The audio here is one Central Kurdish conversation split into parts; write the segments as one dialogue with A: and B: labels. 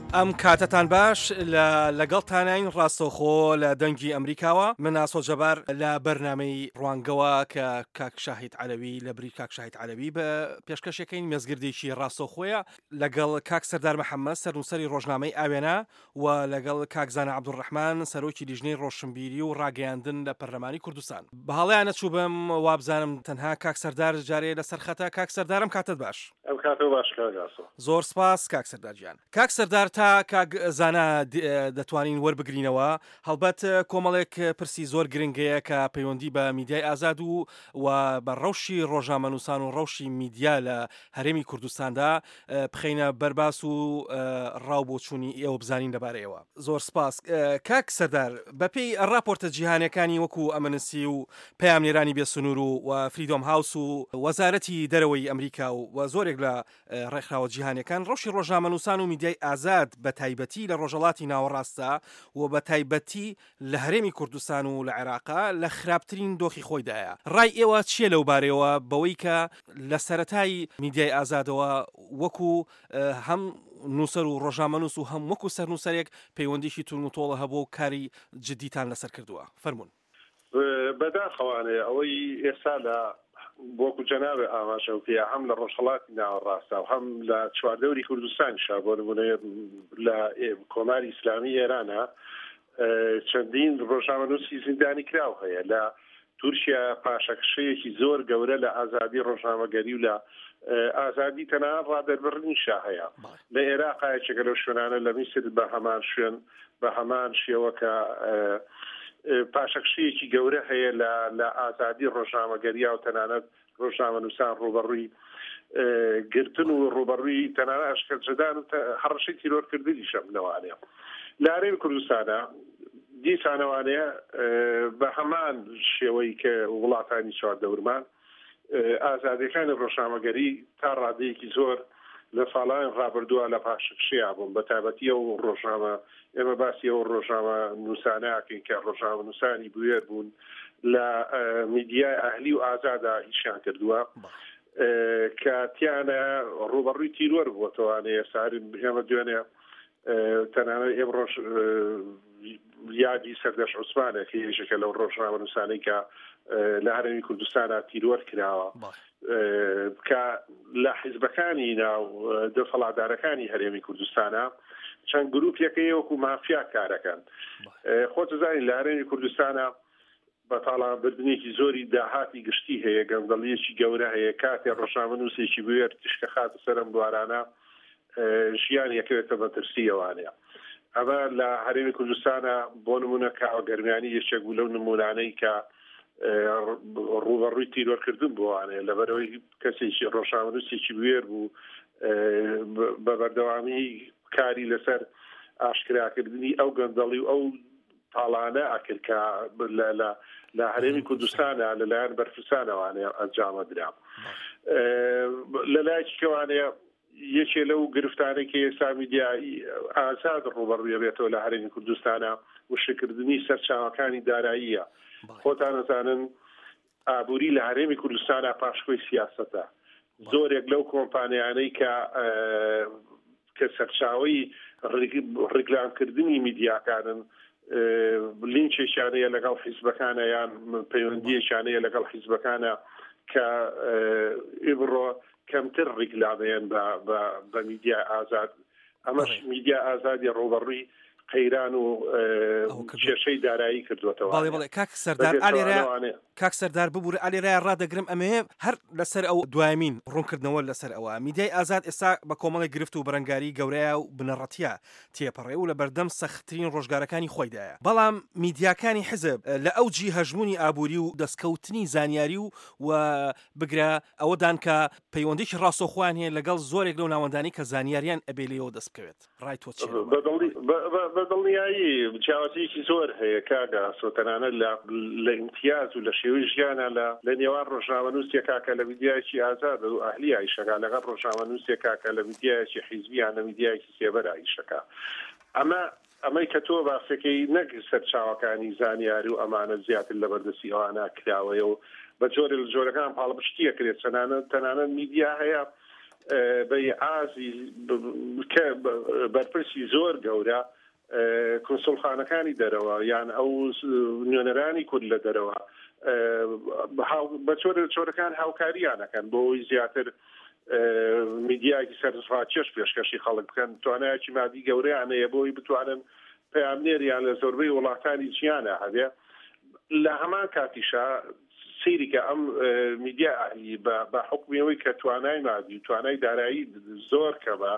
A: ئەم کاتتان باش لەگەڵتانین ڕاستەوخۆ لە دەنگی ئەمریکاوە من ئاسۆ جەبار لە بەرنامەی ڕوانگەوە کە کاک شاهید عەلەوی لە بری کاک شاهید عەلەوی بە پێشکەشەکەین مێزگردێکی ڕاستەوخۆیە لەگەڵ کاک سەردار محەممەد سەرنووسەری ڕۆژنامەی ئاوێنە و لەگەڵ کاک زانە عەبدوڕەحمان سەرۆکی لیژنەی ڕۆشنبیری و ڕاگەیاندن لە پەرلەمانی کوردستان بەهاڵیان نەچوو بم وابزانم تەنها کاک سەردار جارێ لەسەر خەتە کاک سەردارم کاتت باش
B: ئەم کاتە باش کاگاسۆ
A: زۆر سپاس کاک سەردار گیان کاک سەردار تا کاک زانە دەتوانین وەربگرینەوە هەڵبەت کۆمەڵێک پرسی زۆر گرنگەیە کە پەیوەندی بە میدیای ئازاد و بە ڕەوشی ڕۆژنامەنووسان و ڕەوشی میدیا لە هەرێمی کوردستاندا بخەینە بەرباس و ڕاوبۆچوونی ئێوە بزانین دەبارەیەوە زۆر سپاس کاک سەردار بەپێی ڕاپۆرتە جیهانیەکانی وەکو ئەمەنسی و پەیامنێرانی بێسنوور و فریدۆم هاوس و وەزارەتی دەرەوەی ئەمریکا و زۆرێک لە ڕێکخراوە جیهانیەکان ڕەوشی ڕۆژنامەنووسان و میدیای ئازاد بە تایبەتی لە ڕۆژهەڵاتی ناوەڕاستە و بە تایبەتی لە هەرێمی کوردستان و لە عێراقا لە خراپترین دۆخی خۆیدایە ڕای ئێوە چییە لەو بارەوە بەوەی کە لە سەرەتای میدیای ئازادەوە وەکو هەم نووسەر و ڕۆژنامەنووس و هەم وەکو سەرنووسەرێک پەیوەندیشی تونوتۆڵە هەبوو و کاری جدیتان لەسەر کردووە فەرموون
B: بەداخەوانەیە ئەوەی ئێستا لە بۆکو جەنابێ ئاماژەوتەیە هەم لە ڕۆژهەڵاتی ناوەڕاستە و هەم لە چواردەوری کوردستانیشا بۆ نمونە لە کۆماری ئیسلامی ئێرانە چەندین ڕۆژنامەنووسی زیندانی کراو هەیە لە تورکیا پاشەکشەیەکی زۆر گەورە لە ئازادی ڕۆژنامەگەری و لە ئازادی تەنها ڕادەربڕنیشا هەیە لە عێراقا یەکێکە لەو شوێنانە لە میسر بە هەمان شوێن بە هەمان شێوە کە پاشەکشەیەکی گەورە هەیە لە ئازادی ڕۆژنامەگەریە و تەنانەت ڕۆژنامەنووسان ڕوبەڕووی گرتن و ڕوبەڕووی تەنانەت ئەشکەنجەدان و هەڕەشەی تیرۆرکردنیشە لەوانەیە لە هەرێمی کوردستانە دیسانەوانەیە بە هەمان شێوەی کە وڵاتانی چواردەورمان ئازادیەکانی ڕۆژنامەگەری تا ڕادەیەکی زۆر لە ساڵان ڕابردووە لە پاشەکشەیە بوون بە تایبەتی و ڕۆژنامە ئێمە باسی ئەو ڕۆژنامە نووسانەکەین کە ڕۆژنامە نووسانی بوێر بوون لە میدیای ئاهلی و ئازادا ئیشان کردووە کە تیانە ڕوبەڕووی تیرۆر بووەتەوانەیە ساری ئێمە دوێنێ تەنانەت ئێم ڕۆژ یادی سەردەش عوسمانە کە یەکێکە لەو ڕۆژنامە نووسانەی کە لە هەرێمی کوردستانە تیرۆر کراوە کە لە حیزبەکانی ناو دەسەڵاتدارەکانی هەرێمی کوردستانە چەند گروپێکەیە وەکو مافیا کارەکەن خۆتزانین لە هەرێمی کوردستانە بەتاڵانبردنێکی زۆری داهاتی گشتی هەیە گەندەڵیەکی گەورە هەیە کاتێ ڕۆژنامەنووسێکی بوێر تشکە خاتە سەرم بوارانە ژیان یەکەوێتە بەترسی ئەوانەیە ئەمە لە هەرێمی کوردستانە بۆ نمونە کاوەگەرمیانی یەکێک بوو لەو نمونانەی کە ڕوبەڕووی تیرۆرکردن بووانێ لەبەرەوەی کەسێکی ڕۆژنامەنووسێکی بوێر بوو بە بەردەوامی کاری لەسەر ئاشکراکردنی ئەو گەندەڵی و ئەو تاڵانە ئەکرد کە لە هەرێمی کوردستانە لەلایەن بەرپرسانەوانەیە ئەنجامەدرا لەلایەکی کەوانەیە یەکێ لەو گرفتانەی کە ئێستا میدیای ئازاد ڕوبەڕوویە بێتەوە لە هەرێمی کوردستانە وشکردنی سەرچاوەکانی داراییە خۆتان ئەزانن ئابووری لە هەرێمی کوردستانە پاشخۆی سیاسەتە زۆرێک لەو کۆمپانیانەی کە سەرچاوی ڕیکلامکردنی میدیاکانن لینچێکیانەیە لەگەڵ حیزبەکانە یان پەیوەندیەکیانەیە لەگەڵ حیزبەکانە کە ئیبڕۆ کەمتر ڕیکلامەیەن بە میدیا ئازاد ئەمەش میدیا ئازادی ڕوبەڕووی قەیران و کێشەی دارایی کردوێتەوە
A: بەڵێ کاک سەردار ببوورە ئالێرای ڕادەگرم ئەمەیە هەر لەسەر ئەو دوایمین ڕوونکردنەوە لەسەر ئەوە میدیای ئازاد ئێستا بە کۆمەڵی گرفت و بەرەنگاری گەورەیە و بنەڕەتیە تێپەڕێ و لە بەردەم سەختترین ڕۆژگارەکانی خۆیدایە بەڵام میدیاکانی حزب لە ئەوجی هەژمونی ئابووری و دەستکەوتنی زانیاری و بگرە ئەوەدان کە پەیوەندیی ڕاستەوخۆیان هەیە لەگەڵ زۆرێک لەو ناوەندانی کە زانیاریان ئەبێلەوە دەست بکەوێت ڕای تۆ چییە
B: بەدڵنیایی جیاوازیەکی زۆر هەیە کاگاسۆ تەنانەت لە ئیمتیاز و لە شێوەی ژیانە لە نێوان ڕۆژنامەنووسێکا کە لە میدیایەکی ئازاد و ئەهلی ئایشەکە لەگەڵ ڕۆژنامەنووسێکا کە لە میدیایەکی حیزبیان لە میدیایەکی سێبەر ئایشەکە ئەمەی کە تۆ باسەکەی نەک سەرچاوەکانی زانیاری و ئەمانە زیاتر لە بەردەستی ئەوانە کراوەیە و بە جۆرە لە جۆرەکان پاڵپشتیە کرێت تەنانەت میدیا هەیە بەعازی بەرپرسی زۆر گەورە کنسڵخانەکانی دەرەوە یان ئەو نوێنەرانی کورد لە دەرەوە بە چۆرەکان هاوکاریانەکەن بۆ ئەوی زیاتر میدیایکی سەرنجڕاکێش پێشکەشی خەڵک بکەن توانایەکی مادی گەورەیان هەیە بۆی بتوانن پەیامنێریان لە زۆربەی وڵاتانی جیانە هەبێ لە هەمان کاتیشا سیریکە ئەم میدیای بە حکمیەوەی کە توانای مادی و توانای دارایی زۆر کەمە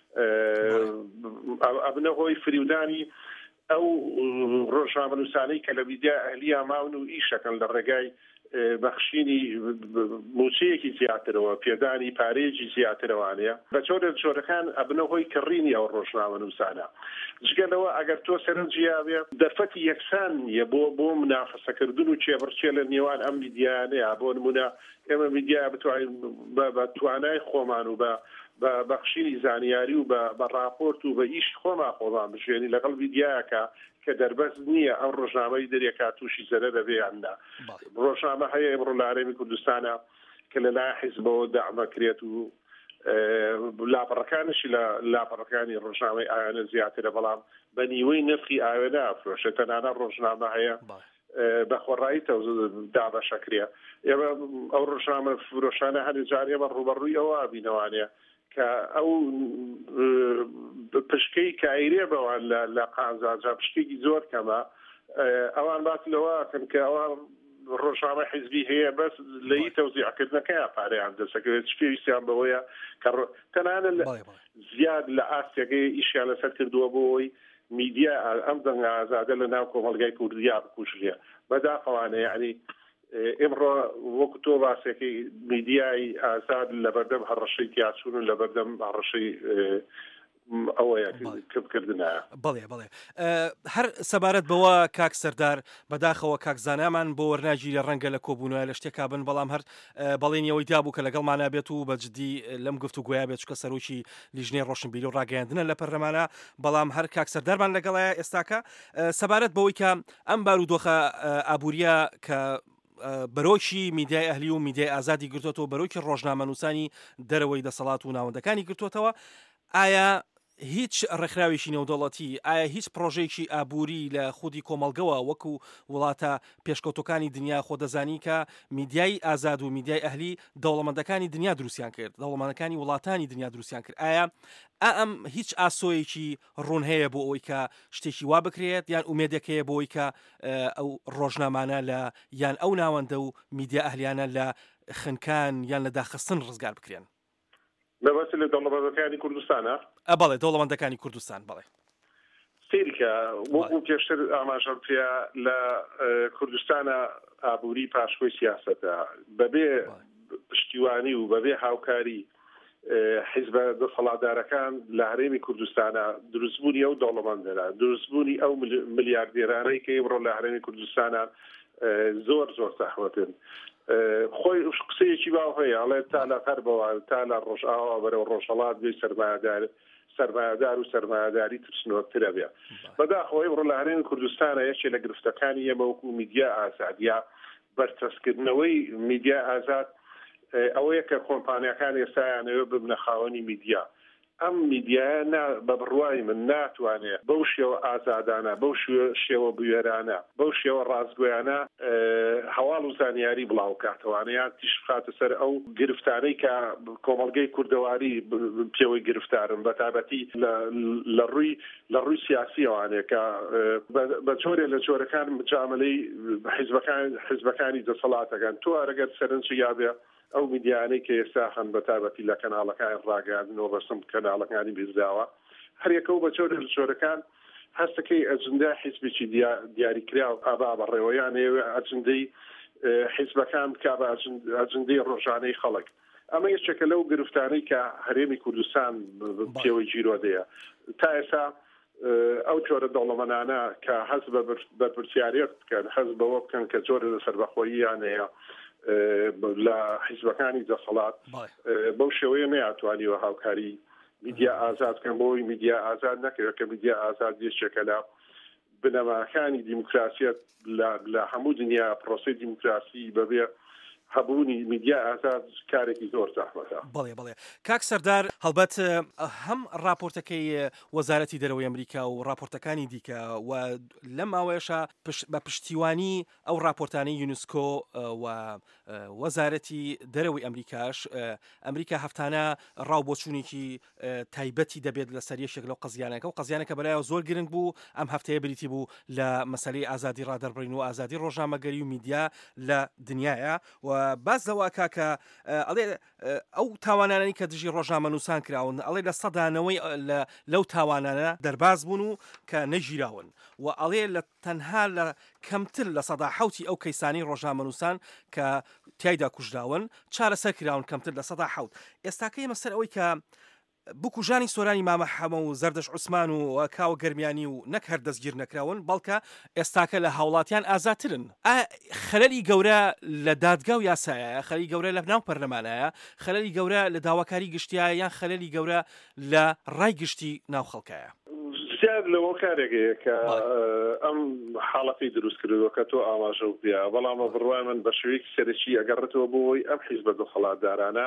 B: ئەبنە هۆی فریودانی ئەو ڕۆژنامەنووسانەی کە لە میدیای ئەهلیە ماون و ئیشەکەن لە ڕێگای بەخشینی موچەیەکی زیاترەوە پێدانی پارێجی زیاترەوانەیە بە چۆرەکان ئەبنە هۆی کڕینی ئەو ڕۆژنامەنووسانە جگەلەوە ئەگەر تۆ سەرنجیاوێ دەرفەتی یەکسان نیە بۆ منافەسەکردن و چێبڕچێ لە نێوان ئەم میدیانەیە بۆ نمونە ئێمە میدیا بتوانین بە توانای خۆمان و بە بەخشینی زانیاری و بە راپۆرت و بە ئیش خۆمان بژێنی لەگەڵ میدیایەکە کە دەربەز نییە ئەم ڕۆژنامەی دەرێکات تووشی زەرە دەبێیاندا ڕۆژنامە هەیە ئێمڕۆ لە هەرێمی کوردستانە کە لەلای حیزبەوە داعمەکرێت و لاپەڕەکانشی لە لاپەڕەکانی ڕۆژنامەی ئاوێنە زیاترە بەڵام بە نیوەی نرخی ئاوێنە ئەفرۆشێت تەنانە ڕۆژنامە هەیە بە خۆڕایی دابەشەکرێ ئێمە ئەو ڕۆژنامە فرۆشانە هەر جارێ بە ڕوبەڕووی ئەوە بینەوانەیە کە ئەو پشکەی کایرێ بەوان لە قازانجا پشکێکی زۆر کەمە ئەوان باس لەوەکەن کە ئەوان ڕۆژنامە حیزبی هەیە بەس لەی تەوزیعکردنەکەیان پارەیان دەسەکەوێت پێویستیان بەوەیە کە تەنانە زیاد لە ئاستێگەی ئیشیان لەسەر کردووە بۆەوەی میدیا ئەم دەنگە ئازادە لە ناو کۆمەلگای کوردیا بکوژرێ بەداخەوانە یعنی ئێمڕۆ وەکو تۆ باسێکی میدیای ئازاد لە بەردەم هەڕەشەی تیاچون و لە بەردەم هەڕەشەی ئەوەیە کردکردنە
A: بەڵێ هەر سەبارەت بەوە کاک سەردار بەداخەوە کاک زانامان بۆ وەرناگیری ڕەنگە لە کۆبوونەوە لە شتێکا بن بەڵام هەر بەڵێنیەوەی دابوو کە لەگەڵمان نابێت و بەجددی لەم گفتوگویا بێت چکە سەرۆکی لیژنەی ڕۆشنبیری و ڕاگەیاندنە لە پەرلەمانە بەڵام هەر کاک سەردارمان لەگەڵایە ئێستاکە سەبارەت بەوەی کە ئەم بارودۆخە ئابوووریە کە بەرۆکی میدیای ئەهلی و میدیای ئازادی گرتوتەوە بەرۆکی ڕۆژنامەنووسانی دەرەوەی دەسەڵات و ناوەندەکانی گرتوتەوە ئایا هیچ ڕێکخراوێکی نێودەوڵەتی ئایا هیچ پرۆژێکی ئابووری لە خودی کۆمەلگەوە وەکو وڵاتە پێشکەوتەکانی دنیا خۆ دەزانی کە میدیای ئازاد و میدیای ئەهلی دەوڵەمەندەکانی دنیا دروستیان کرد دەوڵەمەندەکانی وڵاتانی دنیا دروستیان کرد ئایا ئەم هیچ ئاسۆیەکی ڕوون هەیە بۆ ئەوەی کە شتێکی وا بکرێت یان ئومێدەکەیە بۆ ئەوەی کە ئەو ڕۆژنامانە لە یان ئەو ناوەندە و میدیا ئەهلیانە لە خنکان یان لە داخستن ڕزگار بکرێن
B: بەبەست لە دەوڵەمەندەکانی کوردستانە
A: بەڵێ دەوڵەمەندەکانی کوردستان بەڵێ
B: سیرکە وەکو پێشتر ئاماژەم پێ لە کوردستانە ئابووری پاشخۆی سیاسەتە بەبێ پشتیوانی و بەبێ هاوکاری حیزبە دەسەڵاتدارەکان لە هەرێمی کوردستانە دروستبوونی ئەو دەوڵەمەندانە دروستبوونی ئەو ملیاردێرانەی کە ئێمڕۆ لە هەرێمی کوردستانە زۆر زەحمەتن خۆی قسەیەکی باو هەیە ئەڵێ تا لە قەربەوە تا لە ڕۆژئاوا بەرەو ڕۆژهەڵات بێ سەرمایەدار و سەرمایەداری ترسنۆکترە بێ بەداخەوە ئێمڕۆ لە هەرێمی کوردستانە یەکێ لە گرفتەکانی ئێمە وەکو میدیا ئازاد یا بەرچەسکردنەوەی میدیا ئازاد ئەوەیە کە کۆمپانیەکان ئێستایانەوە ببنە خاوەنی میدیا ئەم میدیایە بە بڕوای من ناتوانێت بەو شێوە ئازادانە بەو شێوە بوێرانە بەو شێوە ڕازگۆیانە هەواڵ و زانیاری بڵاو کاتەوانەیان تیش بخاتە سەر ئەو گرفتانەی کە کۆمەڵگەی کوردەواری پێوەی گرفتارن بەتابەتی لە ڕووی سیاسیەوانێ کە بە جۆرێ لە جۆرەکان مجاملەی حیزبەکانی دەسەڵاتەکان تۆ ئەگەر سەرنجی یابێ ئەو میدیانەی کە ئێستا هەن بەتابەتی لە کەناڵەکان ڕاگەاندنەوە بەسم کەناڵەکانی بیرراوە هەریەکە و بە جۆرە لە جۆرەکان هەستەکەی ئەجندە حیزبێکی دیاریکرا و ئابا بەڕێوەیان ئەجندەی حیزبەکان بکا بە ئەجندەی ڕۆژانەی خەڵک ئەمە یەکێکە لەو گرفتانەی کە هەرێمی کوردستان پێوەی جیرۆدەیە تا ئێستا ئەو جۆرە دەوڵەمەندانە کە هەست بە پرسیارەت بکەن هەست بەوە بکەن کە جۆرە لە سەربەخۆییان هەیە لە حیزبەکانی دەسەڵات بەو شێوەیە نەیاتوانیوە هاوکاری میدیا ئازاد بکەن بۆی میدیا ئازاد نەکرێت کە میدیا ئازاد یەکێکە لە بنەماکانی دیموکراسیەت لە هەموو دنیا پرۆسەی دیموکراسی بەبێ هەبوونی میدیا ئازاد کارێکی زۆر زەحمەتە.
A: بەڵێ کاک سەردار هەڵبەت هەم راپۆرتەکەی وەزارەتی دەرەوەی ئەمریکا و راپۆرتەکانی دیکە و لەم ماوەیەشە بە پشتیوانی ئەو راپۆرتانەی یونسکۆ و وەزارەتی دەرەوەی ئەمریکاش ئەمریکا هەفتانە ڕاوبۆچوونێکی تایبەتی دەبێت لە سەریەشێک لەو قەزیانەکە و قەزیانەکە بەلایەوە زۆر گرنگ بوو ئەم هەفتەیە بریتی بوو لە مەسەلەی ئازادی ڕادەربڕین و ئازادی ڕۆژنامەگەری و میدیا لە دنیاە و باز لەوە کاکە ئەڵێ ئەو تاوانانەی کە دژی ڕۆژنامە نووسان کراون ئەڵێ لە سەدانەوەی لەو تاوانانە دەرباز بوون و کە نەژیراون و ئەڵێ لە تەنها لە کەمتر لە سەدا حەوتی ئەو کەیسانی ڕۆژنامە نووسان کە تایدا کوژراون چارەسەر کراون کەمتر لە سەدا حەوت. ئێستاکەی مەسەر ئەوەی کە بکوژانی سۆرانی مامە حەمە و زەردەش عوسمان و کاوە گەرمیانی و نەک هەر دەستگیر نەکراون بەڵکە ئێستاکە لە هاوڵاتیان ئازاترن. خەلەلی گەورە لە دادگا و یاسایە، خەلەلی گەورە لە ناو پەرلەمانایە، خەلەلی گەورە لە داواکاری گشتیایە یان خەلەلی گەورە لە ڕای گشتی ناو خەڵکایە.
B: زیاد لەوە کارێکەیە کە ئەم حاڵەتی دروست کردەوە کە تۆ ئاماژە و پێ بەڵامە بڕوای من بە شێوەیەکی سەرەکی ئەگەڕێتەوە بۆی ئەم حیزبە دەسەڵاتدارانە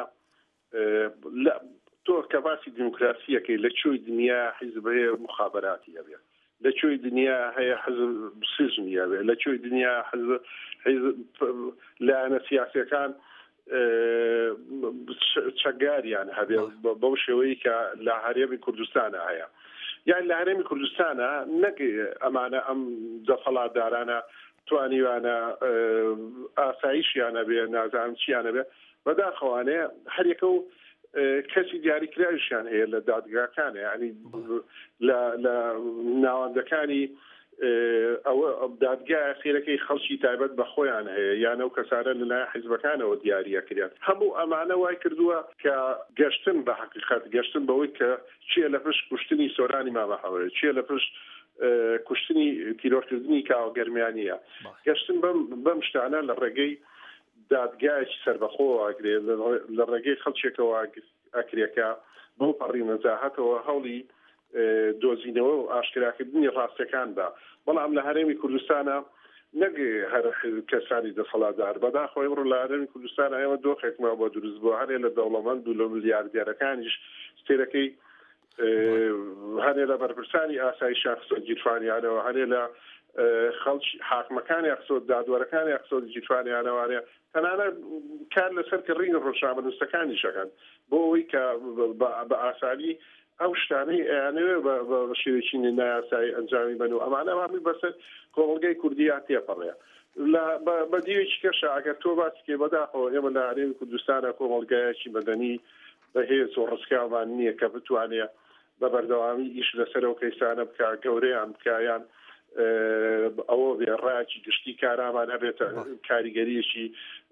B: تۆ کە باسی دیموکراسیەکەی لە کوێی دنیا حیزب هەیە مخابەراتی هەبێ، لە کوێی دنیا هەیە حزب سژنی هەبێ، لە کوێی دنیا حیزب لایەنە سیاسیەکان چەکداریان هەبێ بەو شێوەیەی کە لە هەرێمی کوردستانە هەیە. یان لە هەرێمی کوردستانە نەک ئەمانە ئەم دەسەڵاتدارانە توانیوانە ئاسایشیانە بێ نازانم چیانە بێ بەداخەوانەیە هەرێکە و کەسی دیاریکراویشیان هەیە لە دادگاکانە، ینی لە ناوەندەکانی ئەوە دادگای خێرەکەی خەڵکی تایبەت بە خۆیان هەیە یان ئەو کەسانە لەلایەن حیزبەکانەوە دیاریەکرێت. هەموو ئەمانە وای کردووە کە گەشتن بە حەقیقەت گەشتن بەوەی کە چیە لە پشت کوشتنی سۆرانی مامە حەمەیە، چیە لە پشت کوشتنی تیرۆرکردنی کاوە گەرمیانیە، گەشتن بەم شتانە لە ڕێگەی دادگایکی سەربەخۆ ئاگرێ لە ڕێگەی خەڵکێکەوە ئەکرێکە بۆ پەڕی نەزاهەتەوە هەوڵی دۆزینەوە و ئاشکراکردنی ڕاستیەکان بە. بەڵام لە هەرێمی کوردستانە نەک هەر کەسانی دەسەڵاتدار بەداخەوەی ڕوو لە هەرێمی کوردستانە ئێمە دۆخێکمان بۆ دروست بووە، هەرێ لە دەوڵەمەند و لە ملیاردێرەکانیش ستێرەکەی هەرێ لە بەرپرسانی ئاسایشی یاخسۆ جیرفانیانەوە، هەرێ لە خەڵکی حاکمەکانی یاخسۆ دادوەرەکانی یاخسۆ جیرفانیانەوەوانێ تەنانە کار لەسەر کڕینی ڕۆژنامە نووسەکانی شەکەن بۆ ئەوەی کە بە ئاسانی ئەو شتانەی ئەیانەوێ بە شێوەیەکی نایاسایی ئەنجامی بن و ئەمانە هەمووی بەسەر کۆمەڵگەی کوردیان تێپەڕێ. بە دیوێکی کەشە ئەگەر تۆ باسکێ بەداخەوە ئێمە لە هەرێمی کوردستانە کۆمەڵگایەکی مەدەنی بەهێز و ڕسکاوان نییە کە بتوانێت بە بەردەوامی ئیش لەسەر ئەو کەیسانە بکە، گەورەیان بکایان ئەوە بێ ڕایەکی گشتی کارامان هەبێتە کاریگەریەکی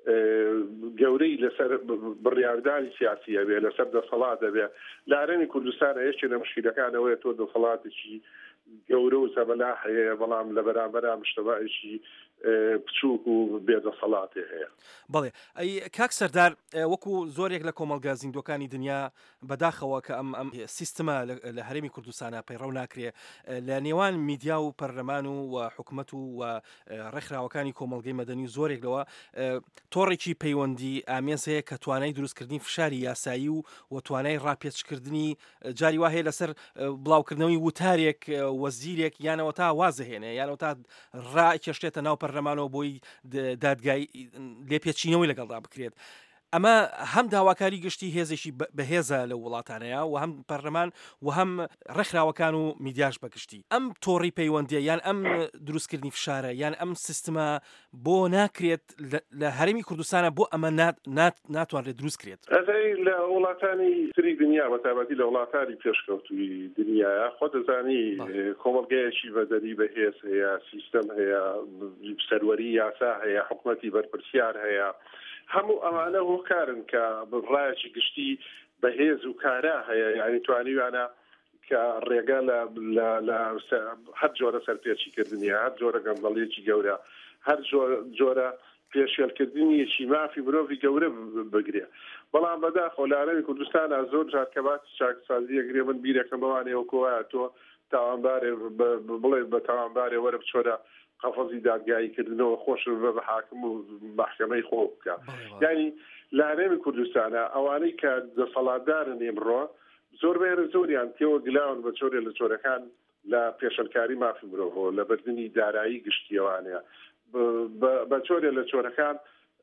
B: گەورەی لەسەر بڕیاردانی سیاسی هەبێ، لەسەر دەسەڵات دەبێ. لە هەرێمی کوردستانە یەکێک لە مشکلەکانەوەیە تۆ دەسەڵاتێکی گەورە و سەبەلاح هەیە بەڵام لە بەرامبەر مشتەبایەکی بچووک و بێدەسەڵاتێ هەیە.
A: بەڵێ ئەی کاک سەردار وەکو زۆرێک لە کۆمەلگا زیندوەکانی دنیا بەداخەوە کە ئەم سیستەمە لە هەرێمی کوردستانە پەیڕەو ناکرێ لە نێوان میدیا و پەرلەمان و حکوومەت و ڕێکخراوەکانی کۆمەلگەی مەدەنی و زۆرێک لەوە تۆڕێکی پەیوەندی ئامێز هەیە کە توانای دروستکردنی فشاری یاسایی و توانای ڕاپێچکردنی جاری وا هەیە لەسەر بڵاوکردنەوەی وتارێک وەزیرێک یانەوە تا وازە هێنێ یانەوە تا ڕائکێشتێتە ناو پەرلەمانەوە بۆی دادگای لێپێچینەوەی لەگەڵدا بکرێت. ئەمە هەم داواکاری گشتی هێزێکی بەهێزە لە وڵاتانەیە و هەم پەرلەمان و هەم ڕێکخراوەکان و میدیاش بەگشتی. ئەم تۆڕی پەیوەندیە یان ئەم دروستکردنی فشارە یان ئەم سیستەمە بۆ ناکرێت لە هەرێمی کوردستانە بۆ ئەمە ناتوانرێت دروستکرێت.
B: لە وڵاتانی تری دنیا بەتابەتی لە وڵاتانی پێشکەوتووی دنیاە خۆ دەزانی کۆمەڵگەیەکی بەدەری بەهێز هەیە، سیستەم هەیە، سەروەری یاسا هەیە، حکوومەتی بەرپرسیار هەیە. هەموو ئەمانە هۆکارن کە ڕایەکی گشتی بەهێز و کارا هەیە، یعنی توانیوانە کە ڕێگە لە هەر جۆرە سەرپێچیکردنیە، هەر جۆرە گەندەڵیەکی گەورە، هەر جۆرە پێشێلکردنیەکی مافی مرۆڤی گەورە بگرێ. بەڵام بەداخەوە لە هەرێمی کوردستانە زۆر جار کە باسی چاکسازی ئەگرێ من بیرێکم بەوانەیە وەکوایە تۆ تاوانبارێ بڵێ بە تاوانبارێ وەرە بچۆرە قەفەزی دادگاییکردنەوە خۆش بە حاکم و محکەمەی خۆ بکە یعنی لە هەرێمی کوردستانە ئەوانەی کە دەسەڵاتدارن ئێمڕۆ زۆریان تێوە گلاون بە چۆرێ لە چۆرەکان لە پێشەلکاری مافی مرۆڤ لە بردننی دارایی گشتیەوانەیە بە چۆرێ لە چۆرەکان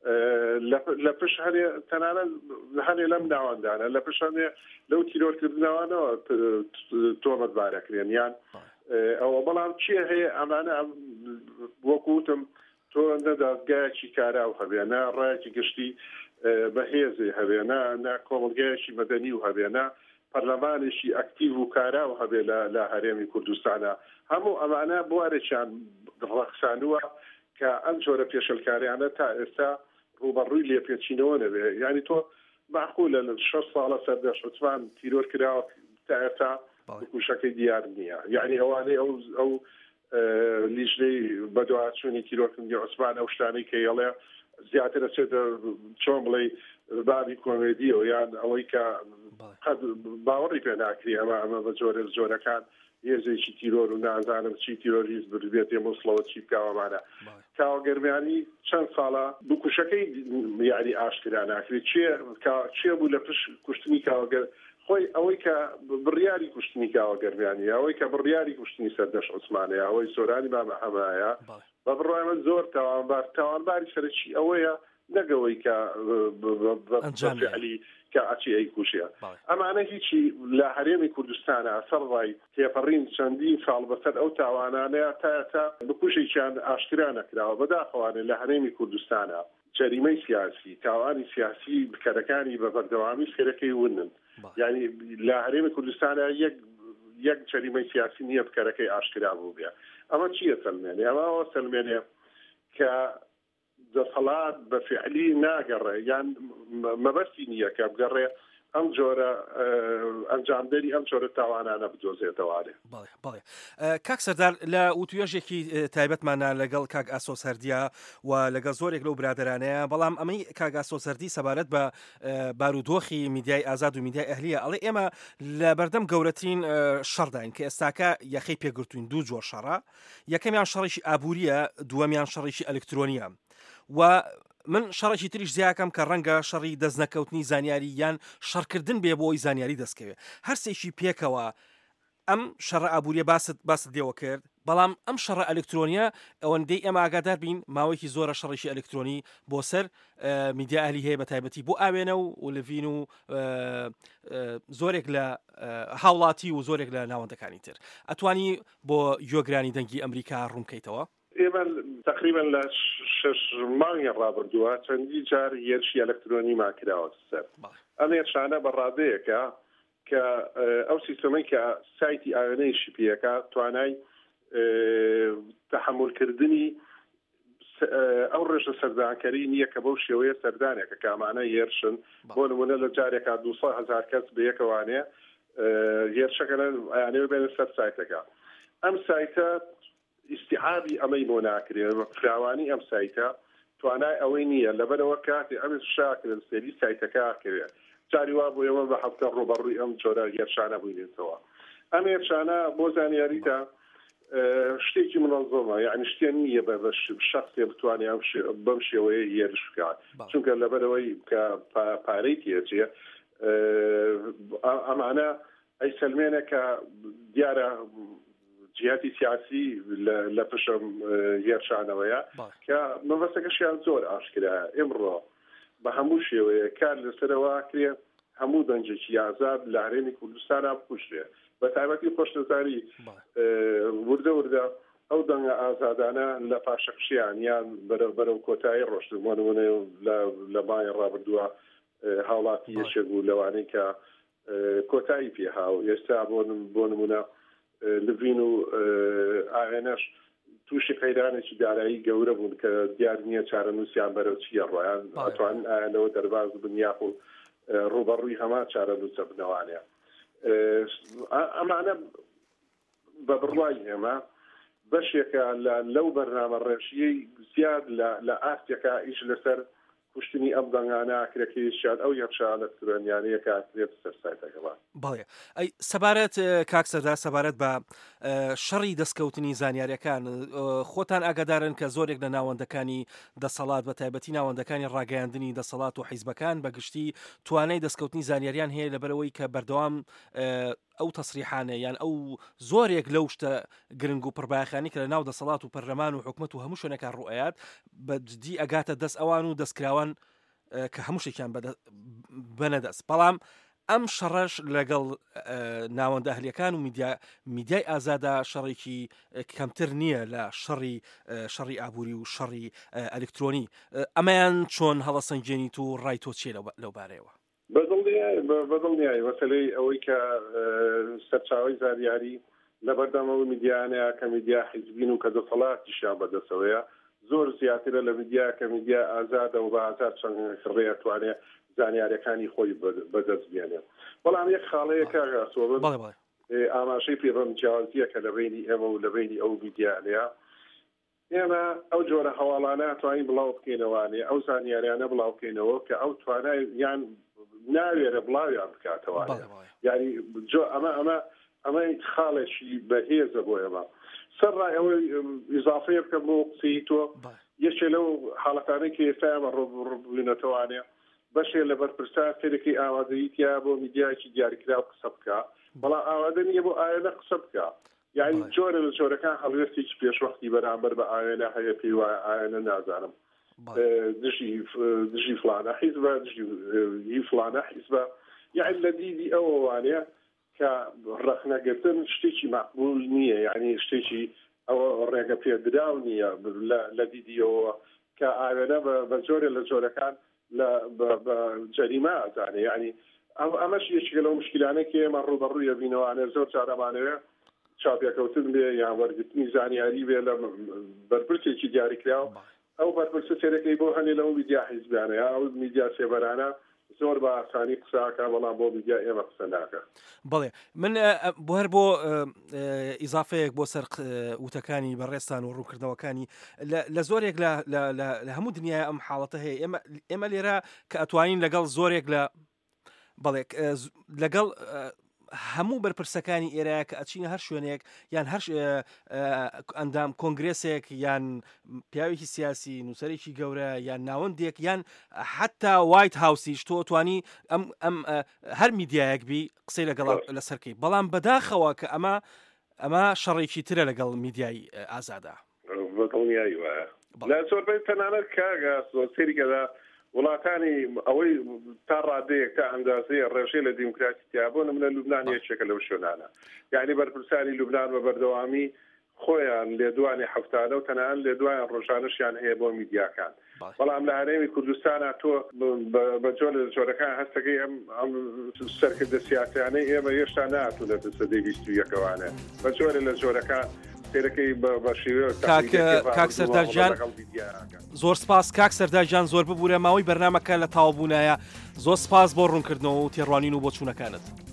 B: لە پش هەرێ تەنانەت هەنێ لەم ناوەندانە لە پش هەنێ لەو تیرۆرکردنەوەنەوە تۆمەتبارەکرێن یان ئەوە بەڵام چیە هەیە ئەمانە وەکوتم تۆ نەدادگایەکی کاراو هەبێنە ڕایەکی گشتی بەهێزێ هەبێنە نا کۆمەلگایەکی مەدەنی و هەبێنە پەرلەمانێکی ئەکتیڤ و کاراو هەبێ لە هەرێمی کوردستانە هەموو ئەمانە بوارێکیان ڕەخسانووە کە ئەم جۆرە پێشەلکاریانە تا ئێستا ڕوبەڕووی لێپێچینەوە نەبێ یعنی تۆ معقولە لە 6 ساڵە سەردەشتوان تیرۆر کراوە تا ئێستا کوشەکەی دیار نییە یعنی ئەوانەی ئەو لیژنەی بەدواچوونی تیرۆرکردنی عوسمان ئەو شتانەی کە هێڵێ زیاتر دەچێتە چۆن بڵێ بابی کۆمێدیەوە یان ئەوەی کە قەت باوەڕی پێ ناکری ئەمە بە جۆرەکان هێزێکی تیرۆر و نازانم چی تیرۆریز بێت مۆسڵەوە چی بکاوەمانە کاوەگەرمیانی چەند ساڵە بکوشەکەی یاری ئاشکرا ناکرێت چێ بوو لە پشت کوشتنی کاوەگەر خۆی ئەوەی کە بڕیاری کوشتنی کاوەگەرمیانی ئەوەی کە بڕیاری کوشتنی سەردەشت عوسمانەیە ئەوەی سۆرانی مامەحەمایە بە بڕای من زۆر تاوانباری سەرچی ئەوەیە نەگەوەی کە بەفعلی کە ئاچی ئەی کوشیە ئەمانە هیچی لە هەرێمی کوردستانە سەرڕای تێپەڕین چەندین ساڵ بەسەر ئەو تاوانانەیە تا بکوشێکیان ئاشکرا نەکراوە بەداخەوانێ لە هەرێمی کوردستانە جەریمەی سیاسی تاوانی سیاسی بکەرەکانی بە بەردەوامی سێرەکەی ونن یعنی لە هەرێمی کوردستانە یەک جەریمەی سیاسی نییە بکەرەکەی ئاشکرا بوو بێ ئەمە چییە سەلمێنێ ئەمەوە سەلمێنێ کە دەسەڵات بە فعلی ناگەڕێ یان مەبەستی نییە کە بگەڕێ ئەم جۆرە ئەنجامدەری ئەم جۆرە تاوانانە بدۆزێتەوارێ
A: بەڵێ کاک سەردار لە وتوێژێکی تایبەتمانە لەگەڵ کاک ئاسۆ سەردیا و لەگەڵ زۆرێک لەو برادرانەیە بەڵام ئەمەی کاک ئاسۆ سەردی سەبارەت بە بارودۆخی میدیای ئازاد و میدیای ئەهلیە ئەڵێ ئێمە لە بەردەم گەورەترین شەڕداین کە ئێستاکە یەخەی پێگرتوین دوو جۆر شەڕە یەکەمیان شەڕێکی ئابووریە دووەمیان شەڕێکی ئەلکترۆنیە و من شەڕێکی تریش زیاکەم کە ڕەنگە شەڕی دەستنەکەوتنی زانیاری یان شەڕکردن بێ بۆی زانیاری دەستکەوێت هەرسێکی پێکەوە ئەم شەڕە ئابووریە باست دێوە کرد بەڵام ئەم شەڕە ئەلکترۆنیە ئەوەندەی ئێمە ئاگادار بین ماوەیەکی زۆرە شەڕێکی ئەلکترۆنی بۆ سەر میدیا ئەهلی هەیە بە تایبەتی بۆ ئاوێنە و لڤین و زۆرێک لە هاوڵاتی و زۆرێک لە ناوەندەکانی تر ئەتوانی بۆ یۆگرانی دەنگی ئەمریکا ڕوونکەیتەوە
B: ئێمە تقریبا لە 6 مانگی ڕابردووە چەندی جار هێرشی ئەلکترۆنی ماکراوە سەر ئەم هێرشانە بەڕادەیەکە کە ئەو سیستەمەی کە سایتی ئاوێنەیشی پێەکە توانای تەحملکردنی ئەو ڕێژە سەردانکەری نییە کە بەو شێوەیە سەردانێکە کامانە هێرشن بۆ نمونە لە جارێکا 200,000 کەس بەیەکەوانێ هێرشەکە ئەیانەوە بێنە سەر سایتەکە ئەم سایتە ئیستیعابی ئەمەی بۆ ناکرێت فراوانی ئەم سایتە توانای ئەوەی نییە لەبەرەوە کاتی ئەم شاکرن سێری سایتەکە کرێت جاری وا بۆ ئێوە بە هەفتە ڕۆبەڕووی ئەم جۆرە هێرشانە بووینێتەوە ئەم هێرشانە بۆ زانیاریتە شتێکی منەظەمە یعنی شتێن نییە بە شخصێ بتوانێت بەم شێوەیە هێرش بکات چونکە لەبەرەوەی کە پارەی تێچێ ئەمانە ئەی سەلمێنە کە دیارە جیاتی سیاسی لە پشم هێرشانەوەیە کە مەبەستەکەشیان زۆر ئاشکرا ئێمڕۆ بە هەموو شێوەیە کار لەسەرەوە کرێ هەموو دەنجێکی ئازاد لە هەرێمی کوردستانە بکوژرێ بە تایبەتی خۆشنەزاری وردە ئەو دەنگە ئازادانە لە پاشەقشیان یان بەرەو کۆتایی ڕۆشتمانونە لە مای ڕابردووە هاوڵاتی یەشێک بوو لەوانەی کە کۆتایی پێهاو ئێستا بۆ نمونە لڤین و ئاوێنەش تووشی قەیرانێکی دارایی گەورە بوون کە دیار نییە چارەنووسیان بەرەو چیە ڕۆیان ئەتوان ئاەوە دەرباز بن یاخ و ڕوبەڕووی هەمان چارەنووسە بنەوانەیە ئەمانە بە بڕوای ئێمە بەشێکە لەو بەرنامە ڕێژیەی زیاد لە ئاستێکە ئیش لەسەر کوشتنی ئەم دەنگانە کرێکیشیان ئەو یەخشانە ترۆنیانەیە کاتێت سەرسایتەکەڵات
A: بەڵێ ئەی سەبارەت کاکسەردا سەبارەت بە شەڕی دەستکەوتنی زانیاریەکان خۆتان ئاگادارن کە زۆرێک لە ناوەندەکانی دەسەڵات بە تایبەتی ناوەندەکانی ڕاگەیاندنی دەسەڵات و حیزبەکان بەگشتی توانای دەستکەوتنی زانیاریان هەیە لەبەرەوەی کە بەردەوام ئەو تەسریحانە یان ئەو زۆرێک لەو شتە گرنگ و پڕبایەخانی کە لە ناو دەسەڵات و پەرلەمان و حکومەت و هەموو شوێنێکان ڕوئەیات بەجددی ئەگاتە دەست ئەوان و دەستکراوان کە هەموو شتێکیان بەنەدەست بەڵام ئەم شەڕەش لەگەڵ ناوەندە ئەهلیەکان و میدیای ئازادا شەڕێکی کەمتر نییە لە شەڕی ئابووری و شەڕی ئەلکترۆنی ئەمەیان چۆن هەڵەسەنگێنیت و ڕای تۆ چیە لەو بارەیەوە
B: بەدڵنیایی مەسەلەی ئەوەی کە سەرچاوی زانیاری لە بەردەمەوە میدیانەیە کە میدیا حیزبین و کە دەسەڵاتیشیان بەدەستەوەیە زۆر زیاترە لە میدیا کە میدیا ئازادە و بە ئازاد چەند ڕێ توانێت زانیاریەکانی خۆی بەدەست بێنێ بەڵام یەک خاڵەیە کاگاسۆبن ئاماشەی پەیوەند جیاوازیە کە لە بینی ئێمە و لە بینی ئەو میدیانەیە ئێمە ئەو جۆرە هەواڵانە توانین بڵاو بکەینەوانێ ئەو زانیاریانە بڵاو بکەینەوە کە ئەو توانای یان ناوێرە بڵاویان بکاتەوە یعنی ئەمە خاڵێکی بەهێزە بۆ ئێمە سەرڕای ئەوەی ئیزافەیە بکەم بۆ قسەی تۆ یەکێ لەو حاڵەتانەی کە ئێستا ئێمە ڕووبوونەتەوانێ بەشێ لە بەرپرسان فێرەکەی ئامادەییتیا بۆ میدیایکی دیاریکراو قسە بکە بەڵام ئامادە نییە بۆ ئاوێنە قسە بکە یعنی جۆرە لە جۆرەکان هەڵوێستێکی پێشوەختی بەرامبەر بە ئاوێنە هەیە پێی وایە ئاوێنە نازانم دژی فلانە حیزبە دژی فلانە حیزبە یعنی لە دیدی ئەوەوانەیە کە ڕەخنەگرتن شتێکی مەقبول نییە یعنی شتێکی ئەوە ڕێگە پێدراو نییە لە دیدیەوە کە ئاوێنە بە جۆرە لە جۆرەکان بە جەریمە ئازانێ یعنی ئەمەش یەکێکە لەو مشکلانەی کە ئێمە ڕوبەڕوویە بینەوانێ زۆر جارەمانەوە چاپێکەوتن بێ یان وەرگرتنی زانیاری بێ لە بەرپرسێکی دیاریکراوە ئەو بەرپرسە فێرەکەی بۆ هەنێ لەو میدیا حیزبیانە یا ئەو میدیا سێبەرانە زۆر بە ئاسانی قساکە بەڵام بۆ میدیا ئێمە قسە ناکە
A: بەڵێ من بۆ هەر بۆ ئیزافەیەک بۆ سەر وتەکانی بەڕێستان و ڕووکردنەوەکانی لە زۆرێک لە هەموو دنیای ئەم حاڵەتە هەیە ئێمە لێرە کە ئەتوانین لەگەڵ زۆرێک بەڵێ لەگەڵ هەموو بەرپرسەکانی ئێرەیە کە ئەچینە هەر شوێنێک یان هەر ئەندام کۆنگرێسێک یان پیاوێکی سیاسی نووسەرێکی گەورە یان ناوەندێک یان حتا وایت هاوسیش تۆ توانی ئەم هەر میدیایەک بی قسەی لەگەڵ لەسەرکەی بەڵام بەداخەوە کە ئەمە شەڕێکی ترە لەگەڵ میدیای ئازادا
B: بەدڵنیایی وایە لە زۆربەی تەنانەت کاگە سێریگەدا وڵاتانی ئەوەی تا ڕادەیەک تا ئەندازەیە ڕێژەی لە دیموکراتیتیا بۆ نمونە لوبنان یەکێکە لەو شوێنانە یعنی بەرپرسانی لوبنان بە بەردەوامی خۆیان لێدوانی هەفتانە و تەنانەت لێدوایان ڕۆژانەشیان هەیە بۆ میدیاکان بەڵام لە هەرێمی کوردستانە تۆ بە جۆرەکان هەستەکەی ئەم سەرکردە سیاسیانەی ئێمە هێشتا نهاتوونە سەدەی 21ەوانە بە جۆرە لە جۆرەکان
A: کاک سەردارجان زۆر سپاس کاک سەردارجان زۆر ببوورە ماوەی بەرنامەکە لە تاوابوونایە زۆر سپاس بۆ ڕوونکردنەوە و تێڕوانین و بۆ چوونەکانت